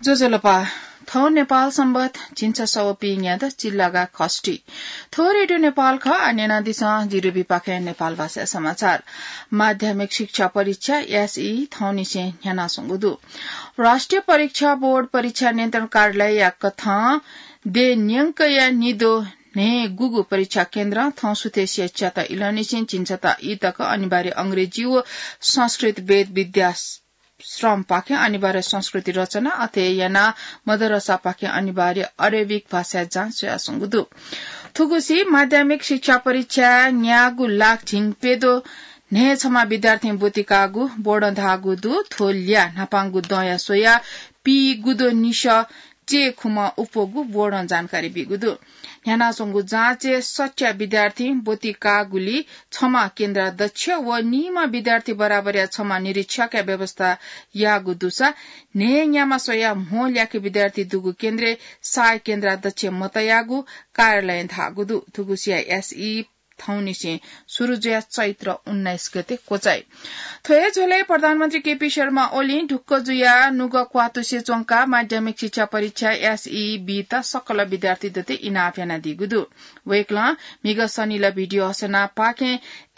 जोजोलपा थो नेपाल सम्बत चिन्छ सवपी न्याद चिल्लागा खष्टी थो रेडियो नेपाल ख अन्य दिशा जिरुबी पाखे नेपाल भाषा समाचार माध्यमिक शिक्षा परीक्षा एसई थौनिसे न्याना संगुदु राष्ट्रिय परीक्षा बोर्ड परीक्षा नियन्त्रण कार्यालय या कथा दे न्यंक या निदो ने गुगु परीक्षा केन्द्र थौ सुतेसिया चता इलनिसिन चिन्छता इतक अनिवार्य अंग्रेजी व संस्कृत वेद विद्या श्रम पाखे अनिवार्य संस्कृति रचना अथेयना मदरसा पाखे अनिवार्य अरेबिक भाषा जाँच संगुदु थुगुसी माध्यमिक शिक्षा परीक्षा न्यागु लाख झिङ पेदो ने छमा विद्यार्थी बुतिकागु बोर्डधागु दु थोलिया नापांगु दया सोया पी गुदो निश चे खुमा उपोगु बोर्ड जानकारी बिगुदु न्याना संगु जाँचे सच्चा विद्यार्थी बोतिकागुली क्षमा केन्द्र अध्यक्ष व निमा विद्यार्थी बराबर क्षमा निरीक्षक व्यवस्था यागु दुसा ने न्यामा सोया मोल याके विद्यार्थी दुगु केन्द्रे साय केन्द्र अध्यक्ष मतयागु कार्यालय धागुदु थुगुसिया एसई थौनिसे सुरुजया चैत्र 19 गते कोचाई थोए झोले प्रधानमन्त्री केपी शर्मा ओली ढुक्क जुया नुग क्वातुसे चोंका माध्यमिक शिक्षा परीक्षा एसई बीता सकल विद्यार्थी दते इनाफ्याना दिगुदु वेकला मिग सनिला भिडियो हसना पाके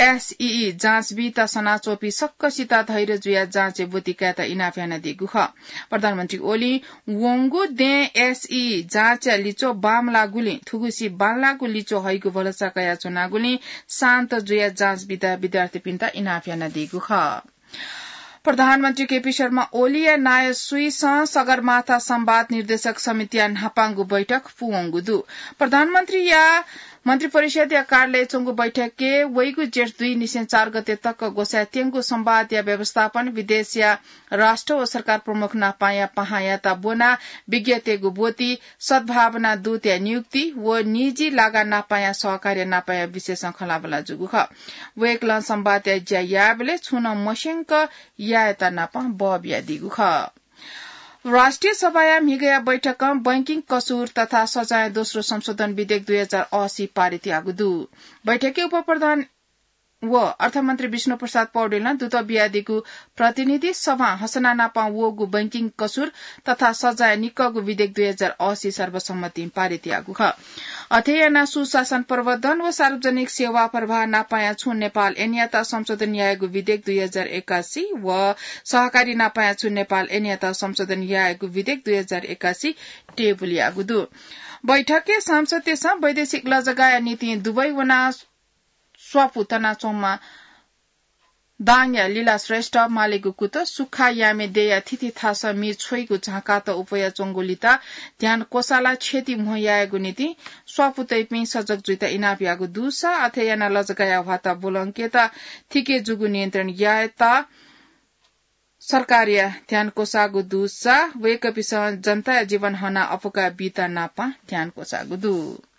एसई जाँच बीता सना चोपी सक्कसिता धैर्य जुया जाँचे बुतिकाता इनाफ्याना दिगु ख प्रधानमन्त्री ओली वंगु दे एसई जाँच लिचो बामला गुली थुगुसी बामला गुलिचो हैगु भलसा कया चुनागुली शान्त जुया जाँच बिदा विद्यार्थी पिन्ता इनाफ्याना दिगु ख प्रधानमन्त्री केपी शर्मा ओली नाय सुइस सगरमाथा संवाद निर्देशक समिति नापांगु बैठक फुवंगुदु प्रधानमन्त्री या मन्त्री परिषद या कार्यालय चंगु बैठक के वैगु जेठ 2 निसेन 4 गते तक गोसा तेंगु संवाद या व्यवस्थापन विदेश या राष्ट्र व सरकार प्रमुख नापाया पहाया ता बोना विज्ञतेगु बोती सद्भावना दूत या नियुक्ति व निजी लागा नापाया सहकार्य नापाया विशेष खलाबला जुगु ख वेकला संवाद या ज्यायाबले छुन मशंक याता नापा बबिया दिगु ख राष्ट्रिय सभाया हिगया बैठक बैंकिङ कसुर तथा सजाय दोस्रो संशोधन विधेयक 2080 पारित यागुदु बैठकके उपप्रधान व अर्थमन्त्री विष्णु प्रसाद पौडेल दूत बियादिगु प्रतिनिधि सभा हसना नापा वोगु बैंकिङ कसुर तथा सजाय निकगु विधेयक 2080 सर्वसम्मति पारित यागु ख अथेयना सुशासन प्रवर्धन व सार्वजनिक सेवा प्रवाह नापाया छु नेपाल एनियाता संशोधन यागु विधेयक 2081 व सहकारी नापाया छु नेपाल एनियाता संशोधन यागु विधेयक 2081 टेबुल यागुदु बैठकके सांसद वैदेशिक लजगाया नीति दुवै वना स्वापु तना चोमा दाङया लीला श्रेष्ठ मालेगु कुत सुखा यामे देया थिथि थास मि छोइगु झाकात उपया चोंगुलिता ध्यान कोसाला क्षति मोयागु नीति स्वापु तैपि सजग जुइता इनापियागु दुसा अथेयाना लजगाया भाता बोलंकेता थिके जुगु नियन्त्रण याता सरकारिया ध्यान कोसागु दुसा वेकपिस जनता जीवन हना अपका बीता नापा ध्यान कोसागु दु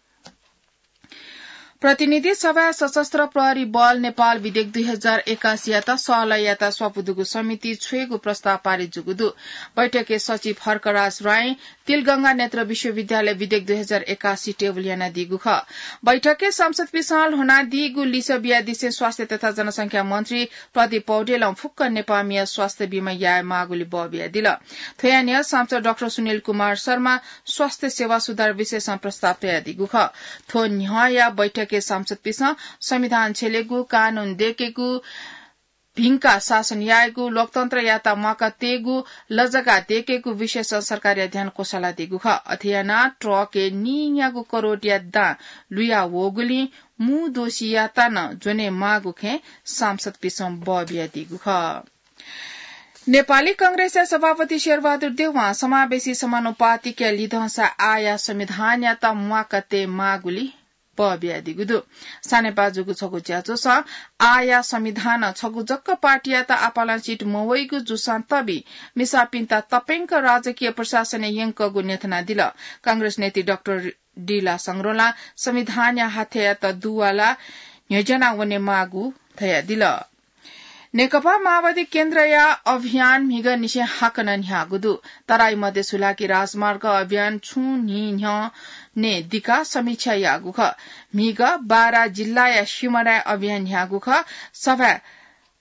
प्रतिनिधि सभा सशस्त्र प्रहरी बल नेपाल विधेयक 2081 याता सहलय याता स्वपुदुगु समिति छुएगु प्रस्ताव पारित जुगुदु बैठकके सचिव हरकराज राय तिलगंगा नेत्र विश्वविद्यालय विधेयक 2081 टेबल याना दिगु ख बैठकके सांसद विशाल हुना दिगु लिस बियादिसे स्वास्थ्य तथा जनसंख्या मन्त्री प्रदीप पौडेल फुक्क नेपामिया स्वास्थ्य बीमा या मागुली बबिया दिल थयानिया सांसद डाक्टर सुनिल कुमार शर्मा स्वास्थ्य सेवा सुधार विशेष प्रस्ताव तया दिगु ख थो न्याया बैठक के सांसद पिसा संविधान छेलेगु कानून देकेगु भिंका शासन यागु लोकतन्त्र याता माका तेगु लजगा देकेगु विशेष सरकारी ध्यान कोसाला दिगु ख अथियाना ट्रके नियागु करोटिया दा लुया वोगुली मु दोषी याता न जोने मागु खे सांसद पिसम बबिया दिगु ख नेपाली कांग्रेस सभापति शेरबहादुर देउवा समावेशी समानुपातिक लिधसा आया संविधान याता माकते मागुली बबिया दिगुदु सानेपा जुगु छगु ज्याचो स आया संविधान छगु जक्क पार्टिया त आपाला सीट मवैगु जुसान तबी मिसा पिन्ता तपेंक राजकीय प्रशासन यंकगु नेथना दिल कांग्रेस नेती डाक्टर डीला संग्रोला संविधान या हाथे त दुवाला योजना वने मागु थया दिल नेकपा माओवादी केन्द्र या अभियान मिग निशे हाकन न्यागुदु तराई मध्य सुलाकी राजमार्ग अभियान छु नि ने दिका समीक्षा यागु ख मिग 12 जिल्ला या सिमरा अभियान न्यागु ख सभा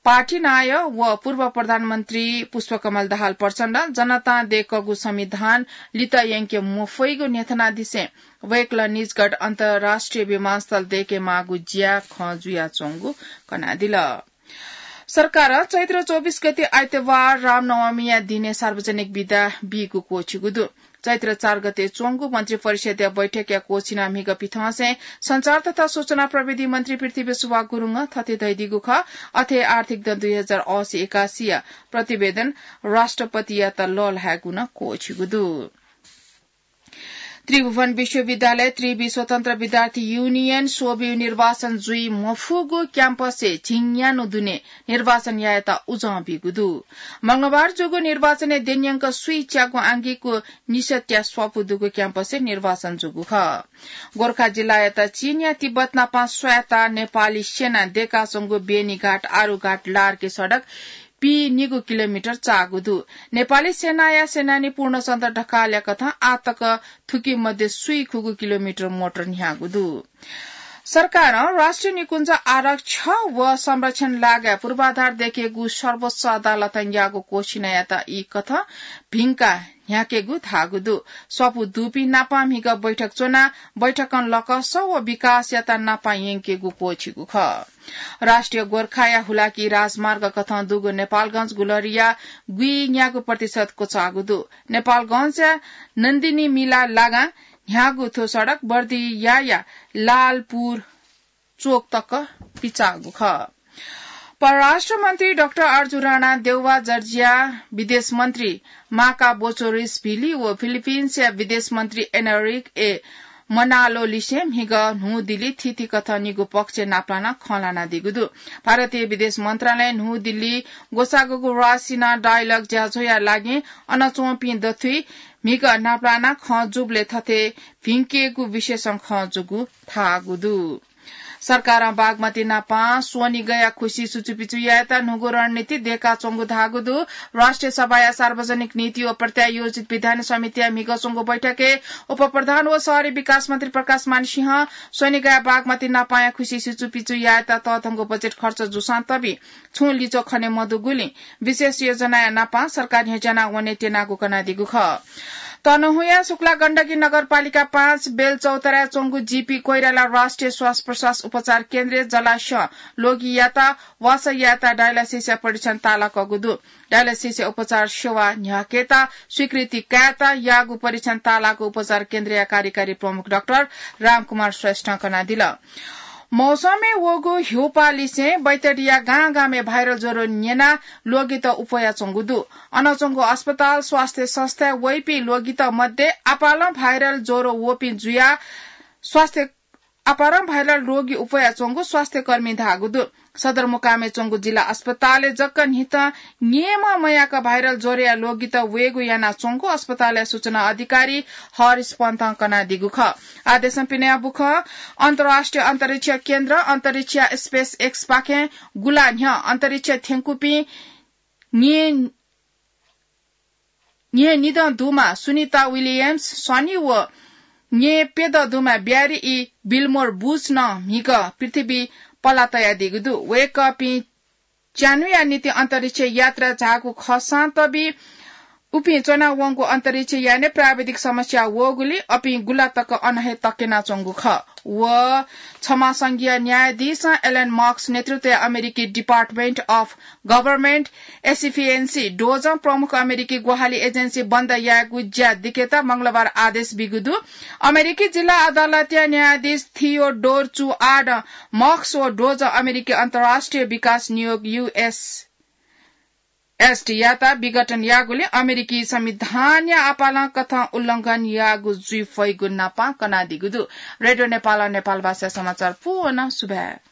पार्टी नाय व पूर्व प्रधानमन्त्री पुष्पकमल दाहाल प्रचण्ड जनता देखगु संविधान लित यंके मोफैगु नेथना दिसे वेक्ल निजगढ अन्तर्राष्ट्रिय विमानस्थल देके मागु ज्या खजुया चोंगु कनादिल सरकार चैत्र 24 गते आइतबार रामनवमीया दिने सार्वजनिक विदा बिगु कोचिगुदु चैत्र 4 गते चोंगु मन्त्री परिषदीय बैठक या कोचिना मिग पिथासे संचार तथा सूचना प्रविधि मन्त्री पृथ्वी सुवा गुरुङ थते दैदिगु ख अथे आर्थिक द 2080-81 प्रतिवेदन राष्ट्रपति या त लल हागुन कोचिगुदु त्रिभुवन विश्वविद्यालय त्रिवी स्वतन्त्र विद्यार्थी युनियन सोबि निर्वाचन जुई मफुगु क्याम्पसे झिङ्यानु दुने निर्वाचन यायता उजबिगुदु मंगलबार जोगु निर्वाचन देन्यंक सुई च्यागु आंगीको निसत्या स्वपुदुगु क्याम्पसे निर्वाचन जोगु ख गोरखा जिल्ला यता चीन या तिब्बत नापा स्वायता नेपाली सेना देकासंगु बेनीघाट आरुघाट लार्के सड़क पी निगु किलोमिटर चागुदु नेपाली सेना या सेनानी पूर्ण चन्द्र ढकाल्या कथा आतक थुकी मध्ये सुई खुगु किलोमिटर मोटर न्यागुदु सरकार राष्ट्रिय निकुञ्ज आरक्षण व संरक्षण लागा पूर्वाधार देखेगु सर्वोच्च अदालत यागु कोशिनायाता यी कथा भिंका न्याकेगु थागुदु स्वपु दुपी नापा मिग बैठक चोना बैठकन लकस व विकास याता नापा यंकेगु कोचिगु ख राष्ट्रिय गोर्खा या हुलाकी राजमार्ग कथा दुगु नेपालगंज गुलरिया गुई न्यागु प्रतिशत को चागुदु नेपालगंज या नन्दिनी मिला लागा न्यागु थो सड़क बर्दी या लालपुर चोक तक पिचागु ख परराष्ट्र मन्त्री डाक्टर अर्जुन राणा देउवा जर्जिया विदेश मन्त्री माका बोचोरिस भिली व फिलिपिन्स या विदेश मन्त्री एनरिक ए मनालो लिसेम हिग नु दिल्ली थिति कथा निगु पक्ष नाप्लाना खलाना दिगुदु भारतीय विदेश मन्त्रालय नु दिल्ली गोसागुगु रासिना डायलग ज्याझोया लागि अनचोपी दथुई मिग नाप्लाना खजुबले थथे भिंकेगु विशेषण खजुगु थागुदु सरकार बागमती नापा सोनी गया खुशी सुचुपिचु याता नुगु रणनीति देका चोंगु धागुदु राष्ट्रिय सभा या सार्वजनिक नीति व प्रत्यायोजित विधान समिति मिग चोंगु बैठके उप प्रधान व शहरी विकास मन्त्री प्रकाश मानसिंह सोनी गया बागमती नापा खुशी सुचुपिचु याता तथंगु बजेट खर्च जुसान्तबी छु लिचो खने मधुगुली विशेष योजना या नापा सरकार योजना वने टेनागु कनादिगु ख तनहुया शुक्ला गण्डकी नगरपालिका 5 बेल चौतरा चोंगु जीपी कोइराला राष्ट्रिय श्वास प्रश्वास उपचार केन्द्र जलाशय लोगी याता वास याता डायलिसिस परीक्षण ताला कगुदु डायलिसिस उपचार सेवा न्याकेता स्वीकृति काता यागु परीक्षण तालाको उपचार केन्द्रीय कार्यकारी प्रमुख डाक्टर रामकुमार श्रेष्ठ कनादिला मौसमे वोगु ह्युपालिसे बैतडिया गाँगामे भाइरल ज्वरो न्येना लोगित उपया चोंगुदु अनचोंगु अस्पताल स्वास्थ्य संस्था वैपी लोगित मध्ये अपालम भाइरल ज्वरो वोपी जुया स्वास्थ्य अपारम भाइरल रोगी उपया चोंगु स्वास्थ्य कर्मी धागुदु सदरमुकामे चोंगु जिल्ला अस्पताल जक्कन हित नियम मयाका भाइरल ज्वरिया लोगित वेगु याना चोंगु अस्पताल सूचना अधिकारी हरिस पन्थ कना दिगु ख आदेश पिने बुख अन्तर्राष्ट्रिय अन्तरिक्ष केन्द्र अन्तरिक्ष स्पेस एक्स पाखे गुला न्य अन्तरिक्ष थेंकुपी nye nida duma Sunita Williams सनी व nye पेद दुमा ब्यारी ई बिलमोर बुझ न मिग पृथ्वी पलातया दिगुदु वेकपी च्यानुया नीति अन्तरिक्ष यात्रा झागु खसान्तबी उपी चना वंगु अन्तरिक्ष याने प्राविधिक समस्या वगुली अपि गुला तक अनहे तकेना चंगु ख व क्षमा संघीय न्यायाधीश एलन मार्क्स नेतृत्व अमेरिकी department of government efficiency DOGE प्रमुख अमेरिकी गुहाली एजेन्सी बन्द यागु ज्या दिकेता मंगलबार आदेश बिगुदु अमेरिकी जिल्ला अदालतीय न्यायाधीश थियोडोर चु आड मार्क्स व डोज अमेरिकी अन्तर्राष्ट्रिय विकास नियोग यूएस एसटी याता विघटन यागुले अमेरिकी संविधान या आपाला कथा उल्लंघन यागु जुई फैगु नापा कनादिगुदु रेडियो नेपाल नेपाल भाषा समाचार पुनः सुबह